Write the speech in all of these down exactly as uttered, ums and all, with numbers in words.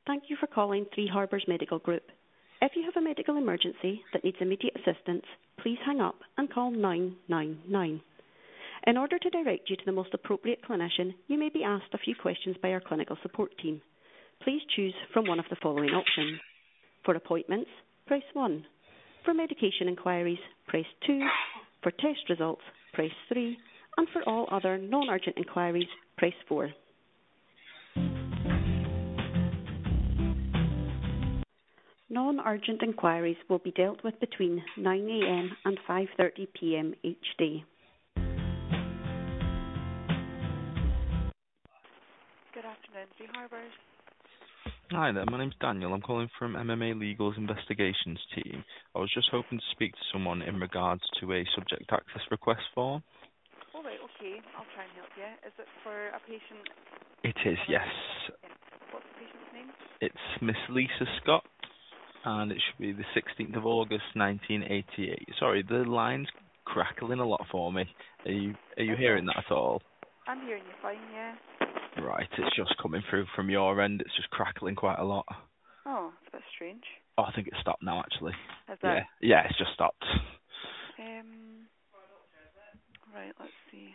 Thank you for calling Three Harbours Medical Group. If you have a medical emergency that needs immediate assistance, please hang up and call nine nine nine. In order to direct you to the most appropriate clinician, you may be asked a few questions by our clinical support team. Please choose from one of the following options. For appointments, press one. For medication inquiries, press two. For test results, press three. And for all other non-urgent inquiries, press four. Non-urgent inquiries will be dealt with between nine a m and five thirty p m each day. Good afternoon, Three Harbours. Hi there, my name's Daniel. I'm calling from M M A Legal's investigations team. I was just hoping to speak to someone in regards to a subject access request form. All right, okay, I'll try and help you. Is it for a patient? It is, yes. What's the patient's name? It's Miss Lisa Scott, and it should be the sixteenth of August, nineteen eighty-eight. Sorry, the line's crackling a lot for me. Are you are you Is hearing it? that at all? I'm hearing you fine, yeah. Right, it's just coming through from your end. It's just crackling quite a lot. Oh, it's a bit strange. Oh, I think it's stopped now, actually. Is Yeah, that? yeah, it's just stopped. Um, right, let's see.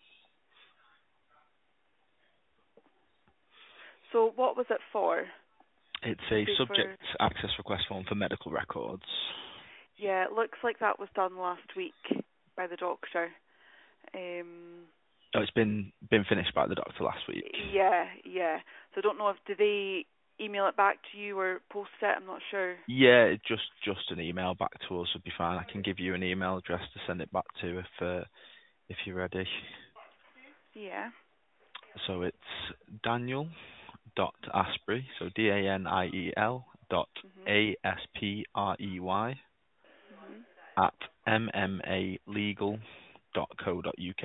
So what was it for? It's a Say subject for... access request form for medical records. Yeah, it looks like that was done last week by the doctor. Um, Oh, it's been been finished by the doctor last week. yeah, yeah. So I don't know if, do they email it back to you or post it? I'm not sure. Yeah, it just just an email back to us would be fine. I can give you an email address to send it back to if uh, if you're ready. Yeah. So it's Daniel dot Asprey, so D A N I E L dot Mhm. A S P R E Y Mhm. at M M A legal dot co dot U K.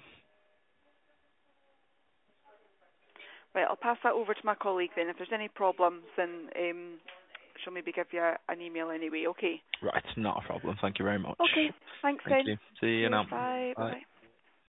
Right, I'll pass that over to my colleague then. If there's any problems, then um, she'll maybe give you a, an email anyway. Okay. Right, not a problem. Thank you very much. Okay. Thanks Thank then. you. See you Cheers. now. Bye. Bye. Bye. Bye.